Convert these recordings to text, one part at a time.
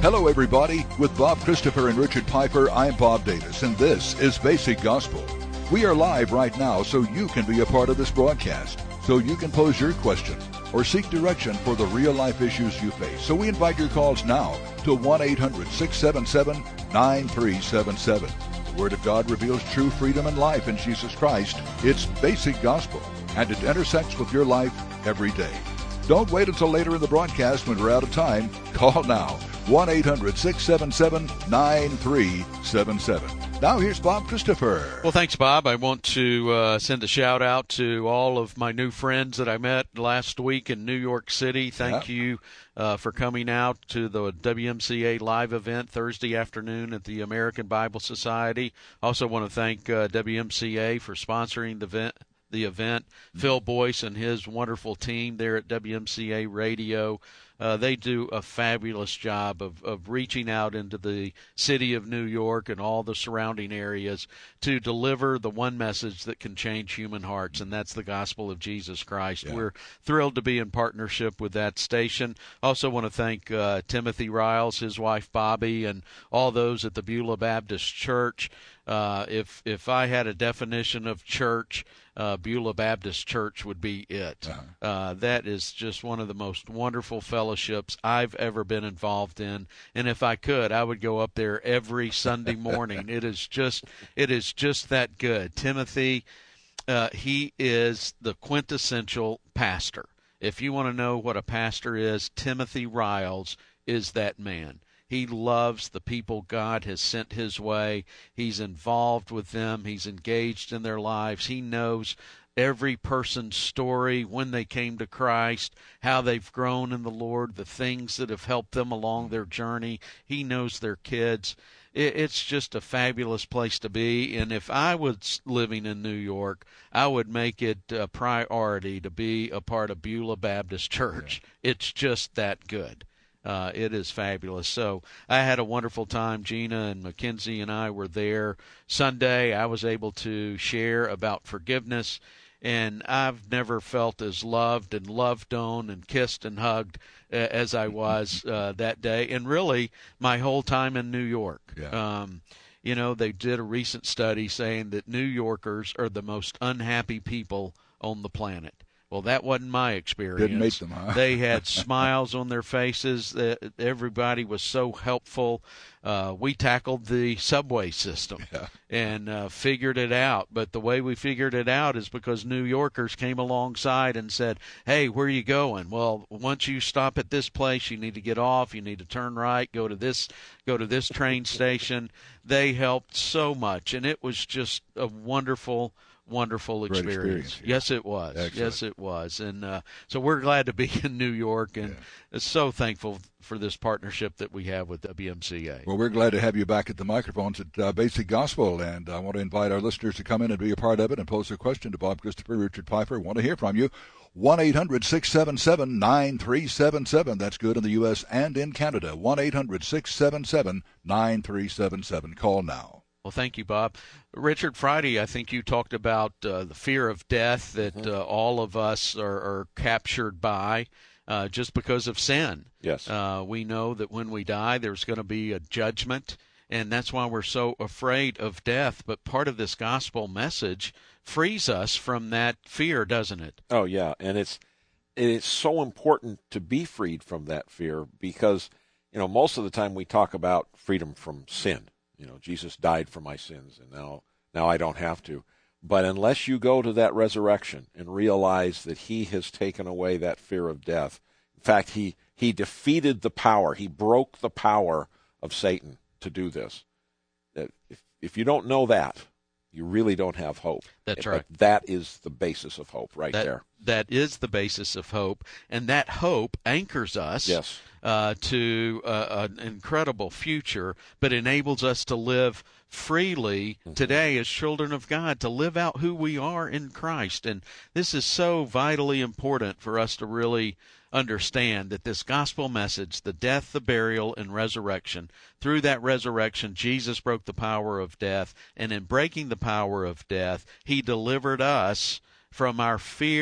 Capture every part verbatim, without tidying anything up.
Hello, everybody. With Bob Christopher and Richard Piper, I'm Bob Davis, and this is Basic Gospel. We are live right now so you can be a part of this broadcast, so you can pose your questions or seek direction for the real-life issues you face. So we invite your calls now to one eight hundred six seven seven nine three seven seven. The Word of God reveals true freedom and life in Jesus Christ. It's Basic Gospel, and it intersects with your life every day. Don't wait until later in the broadcast when we're out of time. Call now, one eight hundred six seven seven nine three seven seven. Now here's Bob Christopher. Well, thanks, Bob. I want to uh, send a shout-out to all of my new friends that I met last week in New York City. Thank yeah. you uh, for coming out to the W M C A live event Thursday afternoon at the American Bible Society. Also want to thank uh, W M C A for sponsoring the event. the event. Mm-hmm. Phil Boyce and his wonderful team there at W M C A Radio. Uh, they do a fabulous job of, of reaching out into the city of New York and all the surrounding areas to deliver the one message that can change human hearts, and that's the gospel of Jesus Christ. Yeah. We're thrilled to be in partnership with that station. Also want to thank uh, Timothy Riles, his wife Bobby, and all those at the Beulah Baptist Church. Uh, if if I had a definition of church, uh, Beulah Baptist Church would be it. Uh-huh. Uh, that is just one of the most wonderful fellowships I've ever been involved in. And if I could, I would go up there every Sunday morning. it is just it is just that good. Timothy, uh, he is the quintessential pastor. If you want to know what a pastor is, Timothy Riles is that man. He loves the people God has sent his way. He's involved with them. He's engaged in their lives. He knows every person's story, when they came to Christ, how they've grown in the Lord, the things that have helped them along their journey. He knows their kids. It's just a fabulous place to be. And if I was living in New York, I would make it a priority to be a part of Beulah Baptist Church. Yeah. It's just that good. Uh, it is fabulous. So I had a wonderful time. Gina and Mackenzie and I were there Sunday. I was able to share about forgiveness, and I've never felt as loved and loved on and kissed and hugged uh, as I was uh, that day, and really my whole time in New York. Yeah. Um, you know, they did a recent study saying that New Yorkers are the most unhappy people on the planet. Well, that wasn't my experience. Didn't make them, huh? They had smiles on their faces. Everybody was so helpful. Uh, we tackled the subway system yeah. and uh, figured it out. But the way we figured it out is because New Yorkers came alongside and said, hey, where are you going? Well, once you stop at this place, you need to get off. You need to turn right, go to this, go to this train station. They helped so much, and it was just a wonderful Wonderful experience. experience yeah. Yes, it was. Excellent. Yes, it was. And uh, so we're glad to be in New York, and yeah. so thankful for this partnership that we have with W M C A. Well, we're glad to have you back at the microphones at uh, Basic Gospel, and I want to invite our listeners to come in and be a part of it and pose a question to Bob Christopher, Richard Piper. We want to hear from you. one eight hundred six seven seven nine three seven seven. That's good in the U S and in Canada. one eight hundred six seven seven nine three seven seven. Call now. Well, thank you, Bob. Richard, Friday, I think you talked about uh, the fear of death that mm-hmm. uh, all of us are, are captured by uh, just because of sin. Yes. Uh, we know that when we die, there's going to be a judgment, and that's why we're so afraid of death. But part of this gospel message frees us from that fear, doesn't it? Oh, yeah, and it's it's so important to be freed from that fear because, you know, most of the time we talk about freedom from sin. You know, Jesus died for my sins, and now now I don't have to. But unless you go to that resurrection and realize that he has taken away that fear of death, in fact, he, he defeated the power. He broke the power of Satan to do this. If, if you don't know that, you really don't have hope. That's but right. That is the basis of hope right that, there. That is the basis of hope, and that hope anchors us yes. uh, to uh, an incredible future, but enables us to live freely mm-hmm. today as children of God, to live out who we are in Christ. And this is so vitally important for us to really understand that this gospel message, the death, the burial, and resurrection, through that resurrection, Jesus broke the power of death, and in breaking the power of death, he delivered us from our fear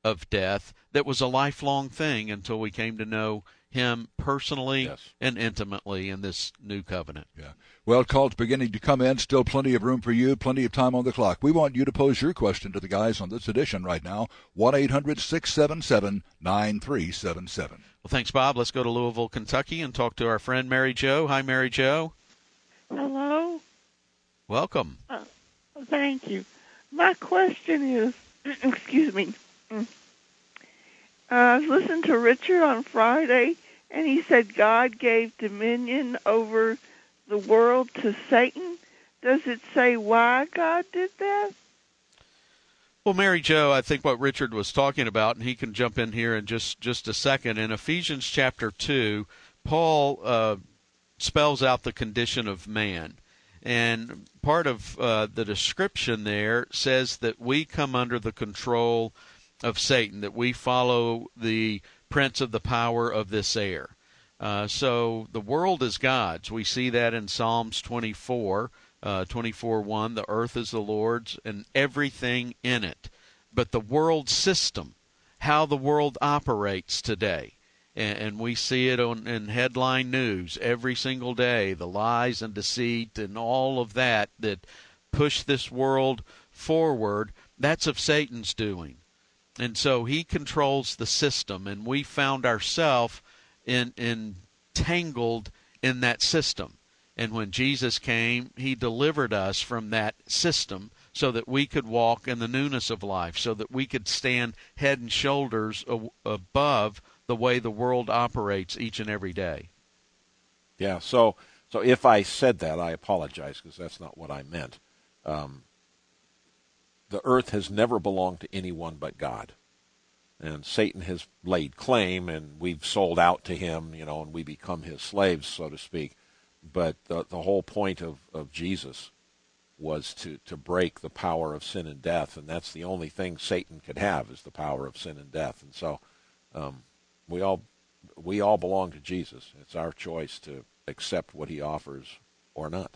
of death that was a lifelong thing until we came to know him personally yes. and intimately in this new covenant. Yeah. Well, calls beginning to come in. Still plenty of room for you, plenty of time on the clock. We want you to pose your question to the guys on this edition right now. one eight hundred six seven seven nine three seven seven. Well, thanks, Bob. Let's go to Louisville, Kentucky, and talk to our friend Mary Jo. Hi, Mary Jo. Hello. Welcome. Uh, thank you. My question is, excuse me, uh, I was listening to Richard on Friday, and he said God gave dominion over the world to Satan. Does it say why God did that? Well, Mary Jo, I think what Richard was talking about, and he can jump in here in just, just a second, in Ephesians chapter two, Paul uh, spells out the condition of man. And part of uh, the description there says that we come under the control of Satan, that we follow the prince of the power of this air. Uh, so the world is God's. We see that in Psalms twenty-four, uh, twenty-four one, the earth is the Lord's and everything in it. But the world system, how the world operates today, and, and we see it on in headline news every single day, the lies and deceit and all of that that push this world forward, that's of Satan's doing. And so he controls the system, and we found ourselves in, entangled in that system. And when Jesus came, he delivered us from that system so that we could walk in the newness of life, so that we could stand head and shoulders a- above the way the world operates each and every day. Yeah, so so if I said that, I apologize because that's not what I meant. Um, the earth has never belonged to anyone but God. And Satan has laid claim, and we've sold out to him, you know, and we become his slaves, so to speak. But the, the whole point of, of Jesus was to, to break the power of sin and death, and that's the only thing Satan could have is the power of sin and death. And so um, we all we all belong to Jesus. It's our choice to accept what he offers or not.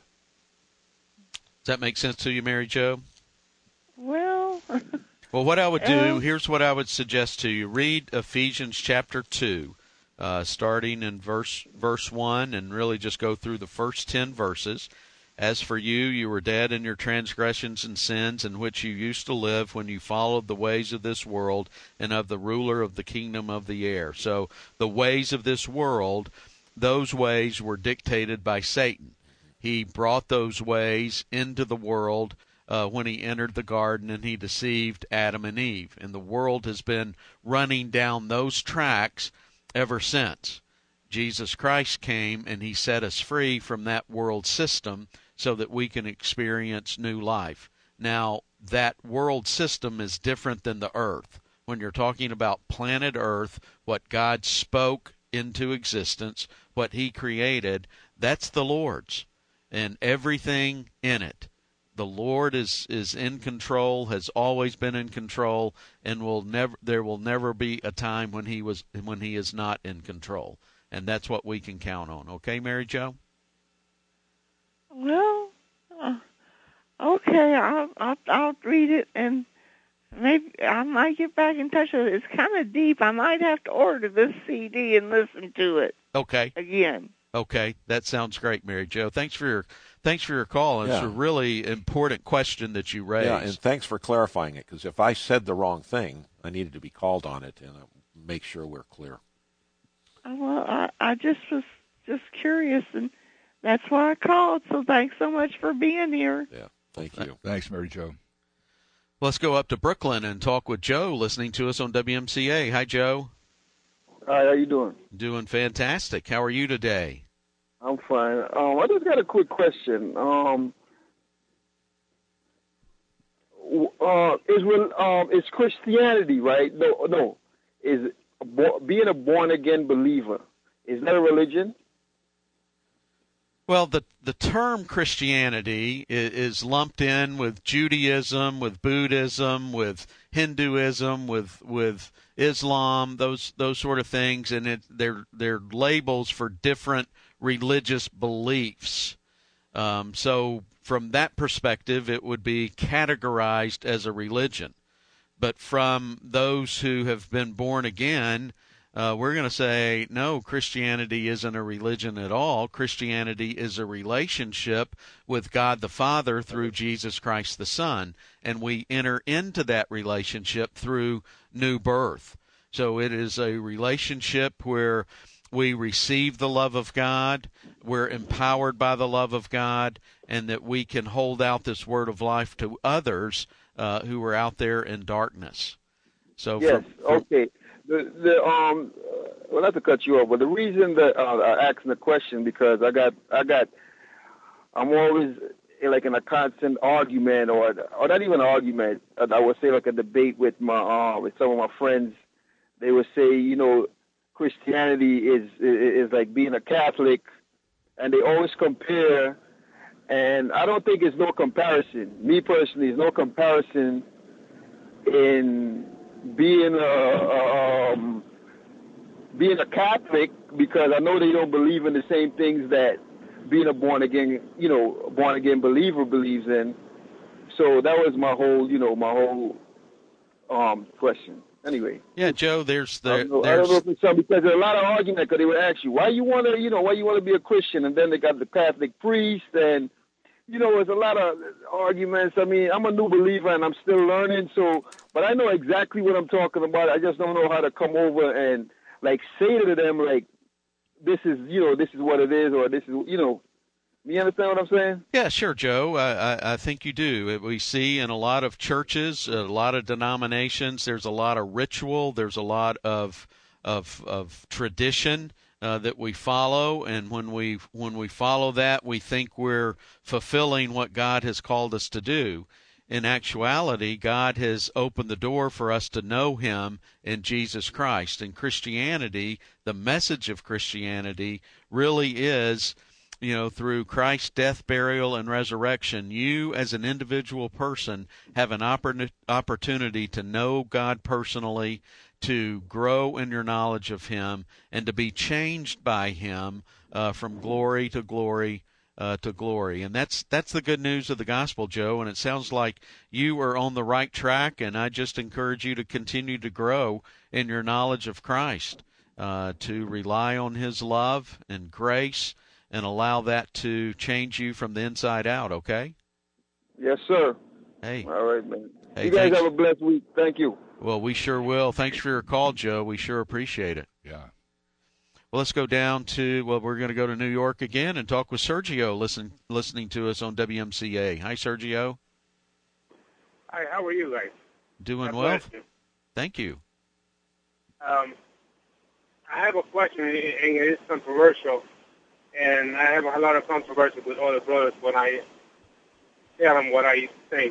Does that make sense to you, Mary Jo? Well, Well, what I would do, Um, here's what I would suggest to you. Read Ephesians chapter two, uh, starting in verse verse one, and really just go through the first ten verses. As for you, you were dead in your transgressions and sins in which you used to live when you followed the ways of this world and of the ruler of the kingdom of the air. So the ways of this world, those ways were dictated by Satan. He brought those ways into the world Uh, when he entered the garden, and he deceived Adam and Eve. And the world has been running down those tracks ever since. Jesus Christ came, and he set us free from that world system so that we can experience new life. Now, that world system is different than the earth. When you're talking about planet Earth, what God spoke into existence, what he created, that's the Lord's, and everything in it. The Lord is, is in control, has always been in control, and will never there will never be a time when he was when he is not in control. And that's what we can count on. Okay, Mary Jo? well, uh, okay, I'll, I'll I'll read it, and maybe I might get back in touch with it. It's kind of deep. I might have to order this C D and listen to it Okay. again. Okay. That sounds great, Mary Jo. Thanks for your thanks for your call. It's Yeah. a really important question that you raised. Yeah, and thanks for clarifying it, because if I said the wrong thing, I needed to be called on it and uh, make sure we're clear. Uh, Well, I, I just was just curious, and that's why I called. So thanks so much for being here. Yeah, thank you. Thanks, Mary Jo. Let's go up to Brooklyn and talk with Joe, listening to us on W M C A. Hi, Joe. Hi, how you doing? Doing fantastic. How are you today? I'm fine. Um, I just got a quick question. Um, w- uh, is when um, it's Christianity, right? No, no. Is a bo- being a born again believer, is that a religion? Well, the the term Christianity is, is lumped in with Judaism, with Buddhism, with Hinduism, with with Islam, those those sort of things, and it they're they're labels for different religious beliefs. Um, so from that perspective, it would be categorized as a religion. but from those who have been born again, Uh, we're going to say, no, Christianity isn't a religion at all. Christianity is a relationship with God the Father through Jesus Christ the Son, and we enter into that relationship through new birth. So it is a relationship where we receive the love of God, we're empowered by the love of God, and that we can hold out this word of life to others uh, who are out there in darkness. So yes, for, for, okay. The the um well, not to cut you off, but the reason that uh, I asking the question because I got I got I'm always like in a constant argument or or not even an argument. I would say like a debate with my uh, with some of my friends. They would say, you know, Christianity is is like being a Catholic, and they always compare. And I don't think it's no comparison. Me personally, there's no comparison in being a, a um, being a Catholic, because I know they don't believe in the same things that being a born again, you know, born again believer believes in. So that was my whole, you know, my whole um, question. Anyway. Yeah, Joe, there's the I don't know, there's I don't know if it's some, because there's a lot of argument, because they would ask you why you want to, you know, why you want to be a Christian, and then they got the Catholic priest, and you know, there's a lot of arguments. I mean, I'm a new believer and I'm still learning, so, but I know exactly what I'm talking about. I just don't know how to come over and, like, say to them, like, this is, you know, this is what it is, or this is, you know, you understand what I'm saying? Yeah, sure, Joe. I, I, I think you do. We see in a lot of churches, a lot of denominations, there's a lot of ritual, there's a lot of of, of tradition Uh, that we follow, and when we when we follow that, we think we're fulfilling what God has called us to do. In actuality, God has opened the door for us to know Him in Jesus Christ. In Christianity, the message of Christianity really is, you know, through Christ's death, burial, and resurrection, you as an individual person have an oppor- opportunity to know God personally, to grow in your knowledge of Him, and to be changed by Him uh, from glory to glory uh, to glory. And that's that's the good news of the gospel, Joe, and it sounds like you are on the right track, and I just encourage you to continue to grow in your knowledge of Christ, uh, to rely on His love and grace, and allow that to change you from the inside out, okay? Yes, sir. Hey. All right, man. Hey, you guys thanks. have a blessed week. Thank you. Well, we sure will. Thanks for your call, Joe. We sure appreciate it. Yeah. Well, let's go down to, well, we're going to go to New York again and talk with Sergio, listen, listening to us on W M C A. Hi, Sergio. Hi, how are you guys? Doing God well. bless you. Thank you. Um, I have a question, and it is controversial, and I have a lot of controversy with all the brothers when I tell them what I think.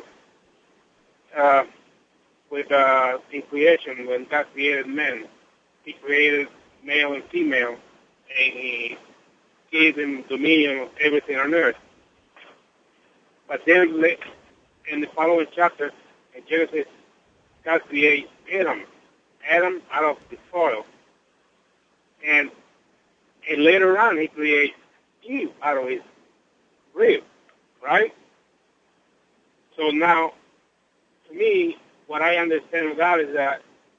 Uh, with uh, in creation, when God created men, He created male and female, and He gave them dominion of everything on earth. But then, in the following chapter, in Genesis, God creates Adam, Adam out of the soil, and and later on He creates Eve out of his rib, right? So now, to me, what I understand of God is that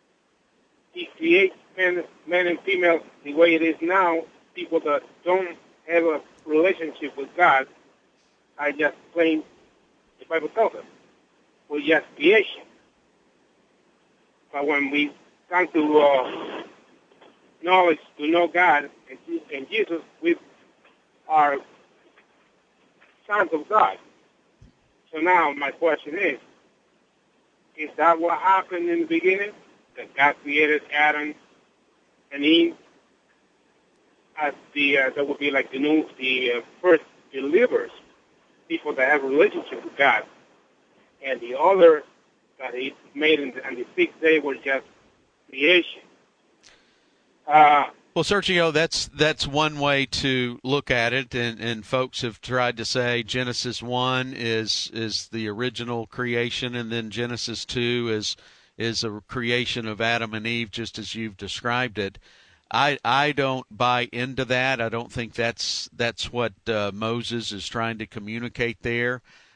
He creates men, men and female the way it is now. People that don't have a relationship with God are just plain, the Bible tells us, we're just creation. But when we come to uh, knowledge, to know God and, and Jesus, we are sons of God. So now my question is, is that what happened in the beginning? That God created Adam and Eve as the uh, that would be like the new, the uh, first believers, people that have a relationship with God, and the other that He made in the, on the sixth day was just creation. Uh, Well, Sergio, that's that's one way to look at it, and, and folks have tried to say Genesis one is is the original creation, and then Genesis two is is a creation of Adam and Eve, just as you've described it. I I don't buy into that. I don't think that's that's what uh, Moses is trying to communicate there.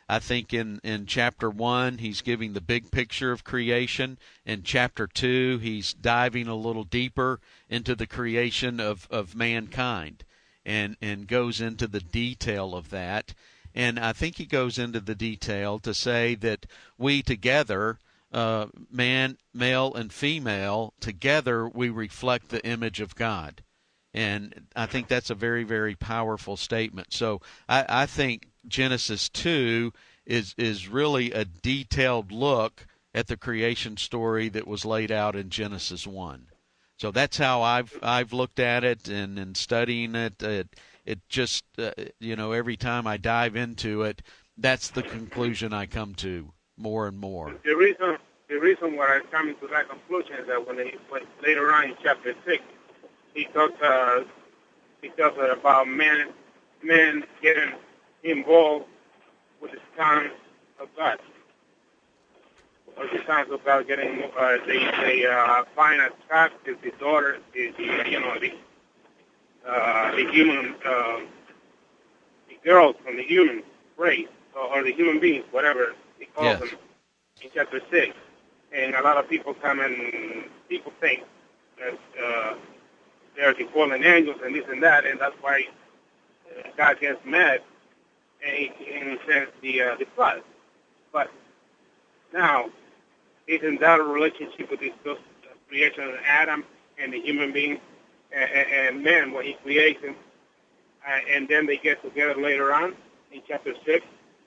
I think in, in chapter one, he's giving the big picture of creation. In chapter two, he's diving a little deeper into the creation of, of mankind and, and goes into the detail of that. And I think he goes into the detail to say that we together, uh, man, male and female, together we reflect the image of God. And I think that's a very, very powerful statement. So I, I think Genesis two is is really a detailed look at the creation story that was laid out in Genesis one. So that's how I've I've looked at it, and in studying it, it, it just uh, you know every time I dive into it, that's the conclusion I come to more and more. The reason the reason why I come to that conclusion is that when, he, when later on in chapter six, he talks uh, he talks about men men getting involved with the sons of God, or the sons of God getting uh, they they uh, find attractive the daughter, the, the you know the uh, the human uh, the girls from the human race or, or the human beings, whatever he calls yes. them, in chapter six. And a lot of people come and people think that uh, they're the fallen angels and this and that, and that's why uh, God gets mad and he, and he sends the uh, the flood. But now, isn't that a relationship with this those creation of Adam and the human being and, and, and man when he creates him, uh, and then they get together later on in chapter six?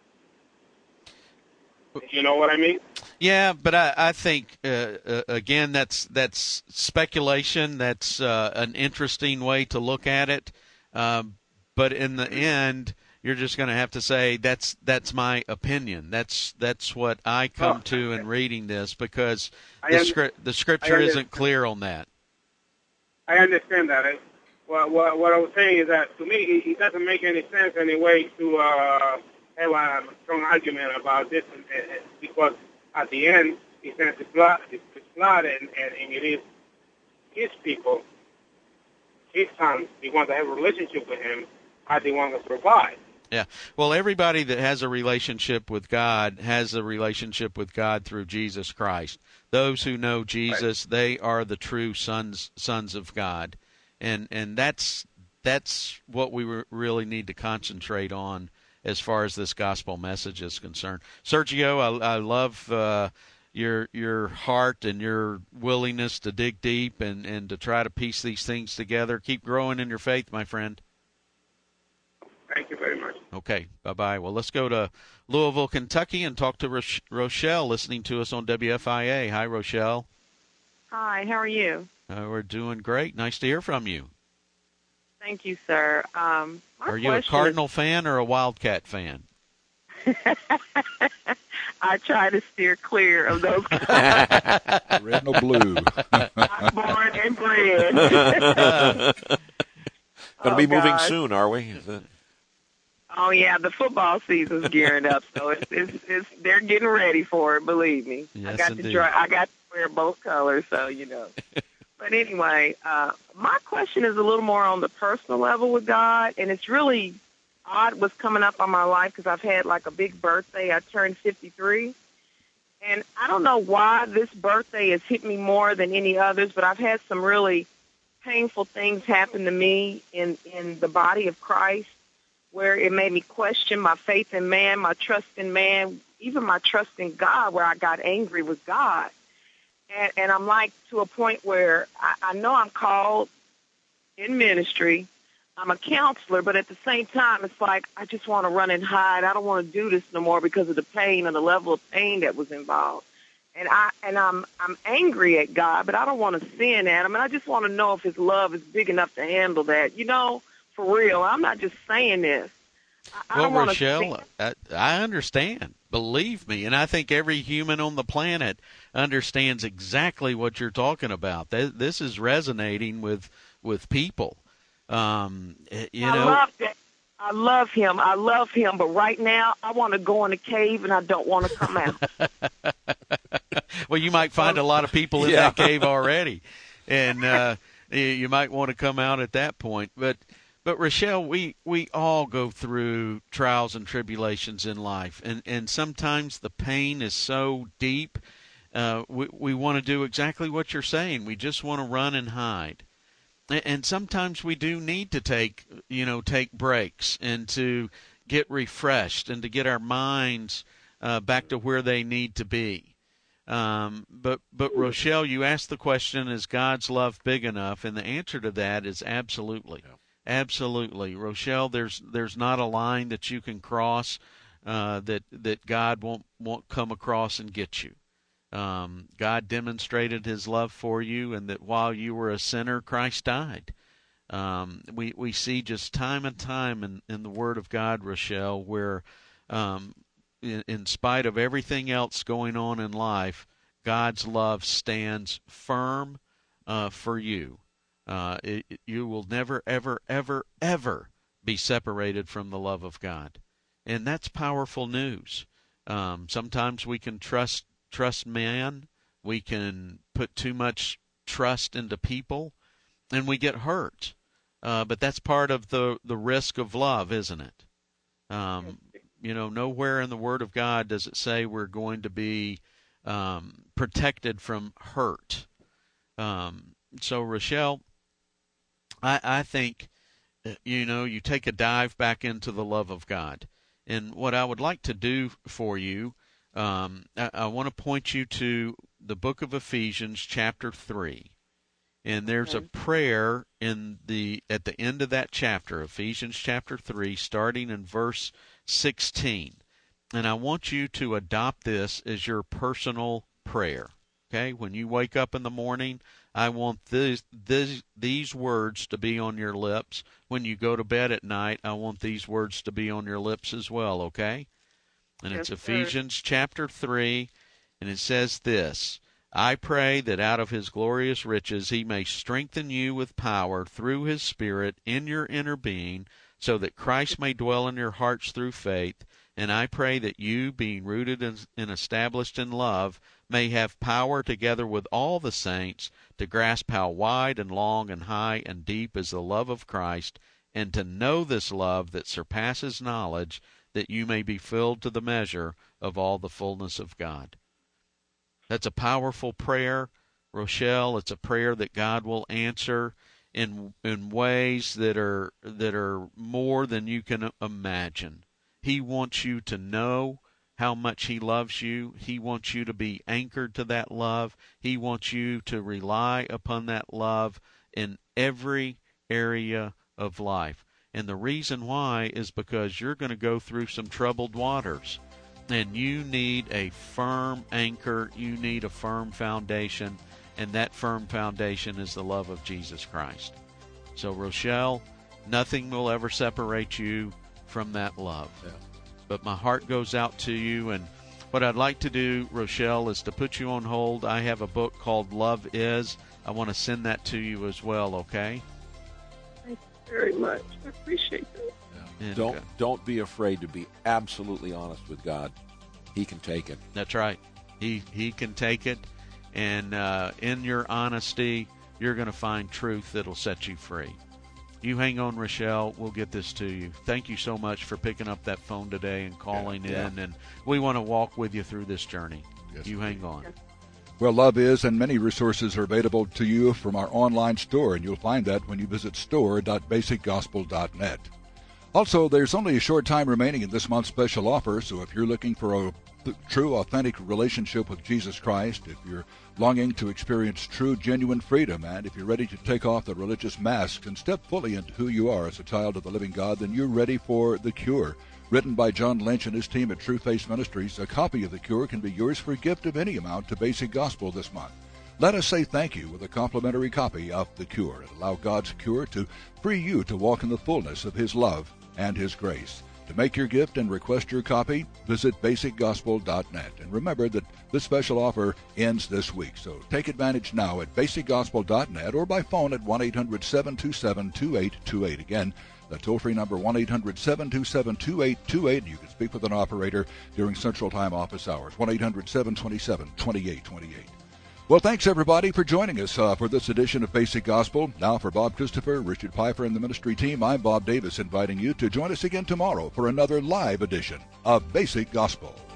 You know what I mean? Yeah, but I, I think uh, uh, again that's that's speculation. That's uh, an interesting way to look at it. Um, but in the end, you're just going to have to say that's that's my opinion. That's that's what I come oh, to in reading this, because I the, under, script, the scripture isn't clear on that. I understand that. I, what, what, what I was saying is that to me, it, it doesn't make any sense anyway to uh, have a strong argument about this, and, and, because at the end, he sends the flood, the flood and, and, and it is his people, his sons, the ones that have a relationship with him, are the ones that survive. Yeah. Well, everybody that has a relationship with God has a relationship with God through Jesus Christ. Those who know Jesus, right. They are the true sons sons of God. And and that's that's what we re- really need to concentrate on as far as this gospel message is concerned. Sergio, I, I love uh, your your heart and your willingness to dig deep and, and to try to piece these things together. Keep growing in your faith, my friend. Thank you very much. Okay, bye-bye. Well, let's go to Louisville, Kentucky, and talk to Roch- Rochelle, listening to us on W F I A. Hi, Rochelle. Hi, how are you? Uh, we're doing great. Nice to hear from you. Thank you, sir. Um, my are you a Cardinal is... fan or a Wildcat fan? I try to steer clear of those. Red or blue. I'm born and bred. Going to be oh, moving gosh. soon, are we? Is it... Oh yeah, the football season's gearing up, so it's, it's it's they're getting ready for it. Believe me, yes, I got indeed. to try. I got to wear both colors, so you know. But anyway, uh, my question is a little more on the personal level with God, and it's really odd what's coming up on my life because I've had like a big birthday. I turned fifty-three, and I don't know why this birthday has hit me more than any others, but I've had some really painful things happen to me in, in the body of Christ where it made me question my faith in man, my trust in man, even my trust in God, where I got angry with God. And, and I'm like to a point where I, I know I'm called in ministry. I'm a counselor, but at the same time, it's like I just want to run and hide. I don't want to do this no more because of the pain and the level of pain that was involved. And I and I'm I'm angry at God, but I don't want to sin at him. And I just want to know if his love is big enough to handle that. You know, for real. I'm not just saying this. I, well, I don't Rochelle, I, I understand. Believe me, and I think every human on the planet understands exactly what you're talking about. This is resonating with with people. Um, you I know. love that. I love him. I love him. But right now, I want to go in a cave, and I don't want to come out. Well, you might find a lot of people in yeah. that cave already, and uh, you might want to come out at that point. But But Rochelle, we, we all go through trials and tribulations in life, and, and sometimes the pain is so deep, uh, we, we want to do exactly what you're saying. We just want to run and hide. And, and sometimes we do need to take, you know, take breaks and to get refreshed and to get our minds uh, back to where they need to be. Um, but, but Rochelle, you asked the question, is God's love big enough? And the answer to that is absolutely. Yeah. Absolutely, Rochelle. There's there's not a line that you can cross uh, that that God won't won't come across and get you. Um, God demonstrated His love for you, and that while you were a sinner, Christ died. Um, we we see just time and time in, in the Word of God, Rochelle, where um, in, in spite of everything else going on in life, God's love stands firm uh, for you. Uh, it, it, you will never, ever, ever, ever be separated from the love of God. And that's powerful news. Um, sometimes we can trust trust man. We can put too much trust into people, and we get hurt. Uh, but that's part of the, the risk of love, isn't it? Um, you know, nowhere in the Word of God does it say we're going to be um, protected from hurt. Um, so, Rochelle, I, I think, you know, you take a dive back into the love of God. And what I would like to do for you, um, I, I want to point you to the book of Ephesians, chapter three. And there's okay. a prayer in the at the end of that chapter, Ephesians chapter three, starting in verse sixteen. And I want you to adopt this as your personal prayer. Okay? When you wake up in the morning, I want this, this, these words to be on your lips. When you go to bed at night, I want these words to be on your lips as well, okay? And yes, it's Ephesians sir. chapter three, and it says this, I pray that out of His glorious riches He may strengthen you with power through His Spirit in your inner being, so that Christ may dwell in your hearts through faith. And I pray that you, being rooted and established in love, may have power together with all the saints to grasp how wide and long and high and deep is the love of Christ, and to know this love that surpasses knowledge, that you may be filled to the measure of all the fullness of God. That's a powerful prayer, Rochelle. It's a prayer that God will answer in in ways that are that are more than you can imagine. He wants you to know how much He loves you. He wants you to be anchored to that love. He wants you to rely upon that love in every area of life. And the reason why is because you're going to go through some troubled waters. And you need a firm anchor. You need a firm foundation. And that firm foundation is the love of Jesus Christ. So, Rochelle, nothing will ever separate you from that love. Yeah. But my heart goes out to you, and what I'd like to do, Rochelle, is to put you on hold. I have a book called Love Is. I want to send that to you as well, okay? Thank you very much. I appreciate that. Yeah. And, don't uh, don't be afraid to be absolutely honest with God. He can take it. That's right. He he can take it, and uh, in your honesty, you're going to find truth that'll set you free. You hang on, Rochelle. We'll get this to you. Thank you so much for picking up that phone today and calling yeah, in. Yeah. And we want to walk with you through this journey. Yes, you hang on. Well, Love Is, and many resources are available to you from our online store, and you'll find that when you visit store dot basic gospel dot net. Also, there's only a short time remaining in this month's special offer, so if you're looking for a true, authentic relationship with Jesus Christ, if you're longing to experience true, genuine freedom, and if you're ready to take off the religious masks and step fully into who you are as a child of the living God, then you're ready for The Cure. Written by John Lynch and his team at True Face Ministries, a copy of The Cure can be yours for a gift of any amount to Basic Gospel this month. Let us say thank you with a complimentary copy of The Cure and allow God's cure to free you to walk in the fullness of His love and His grace. To make your gift and request your copy, visit basic gospel dot net. And remember that this special offer ends this week, so take advantage now at basic gospel dot net or by phone at one eight hundred seven two seven two eight two eight. Again, the toll-free number one eight hundred seven two seven two eight two eight. You can speak with an operator during Central Time office hours, one eight hundred seven two seven two eight two eight. Well, thanks, everybody, for joining us uh, for this edition of Basic Gospel. Now, for Bob Christopher, Richard Piper, and the ministry team, I'm Bob Davis, inviting you to join us again tomorrow for another live edition of Basic Gospel.